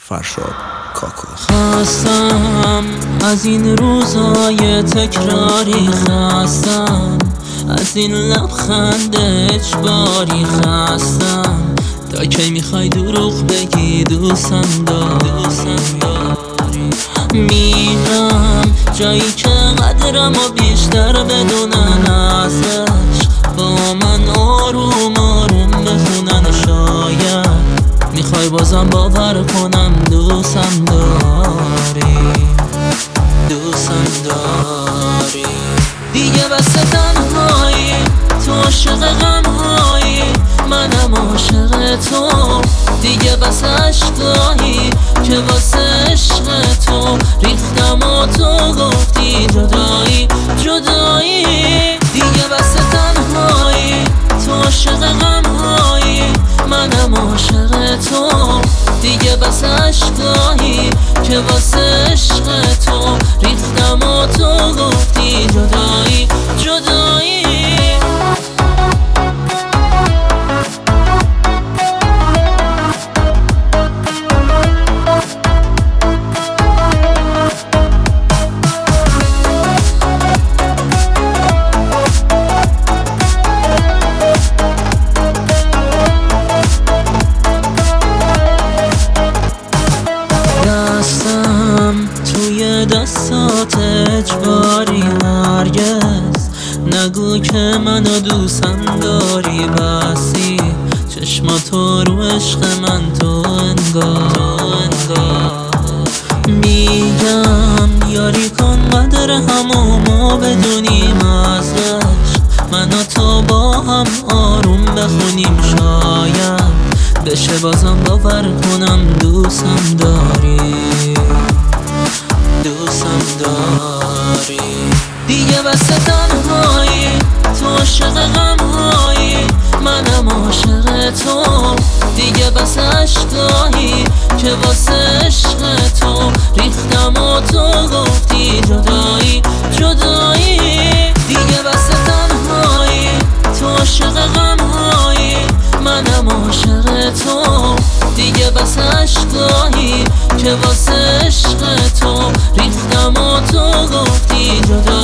فرشاد کاکو. خستم از این روزای تکراری، خستم از این لبخند اجباری، خستم تا کی میخوای دروغ بگی دوستم داری. میرم جایی که قدرم و بیشتر بدونن ازش، با من آروم آروم بخونن. شاید میخوای بازم باور کنم دوستم داری. دیگه بس تنهایی، تو عاشق غمهایی، منم عاشق تو. دیگه بس عشقایی که واسه عشق تو ریختم و تو گفتی جدایی. دیگه بس تنهایی، تو عاشق غمهایی، منم عاشق تو. دیگه بس عشقایی که واسه عشق تو ریختم و تو گفتی جدایی. توی دستات اجباری، هرگز نگو که منو دوستم داری. بسی چشماتو رو عشق من تو انگار. میگم یاری کن قدر همو ما بدونیم ازش، من و تو با هم آروم بخونیم. شاید بشه بازم باور کنم دوستم داری. دیگه بس تنهایی، تو عاشق غمهایی، منم عاشق تو. دیگه بس عشقایی که واسه عشق تو ریختم و تو گفتی جدایی. دیگه بس تنهایی، تو عاشق غمهایی، منم عاشق تو. دیگه بس عشقایی که واسه عشق تو ریختم و تو گفتی جدایی.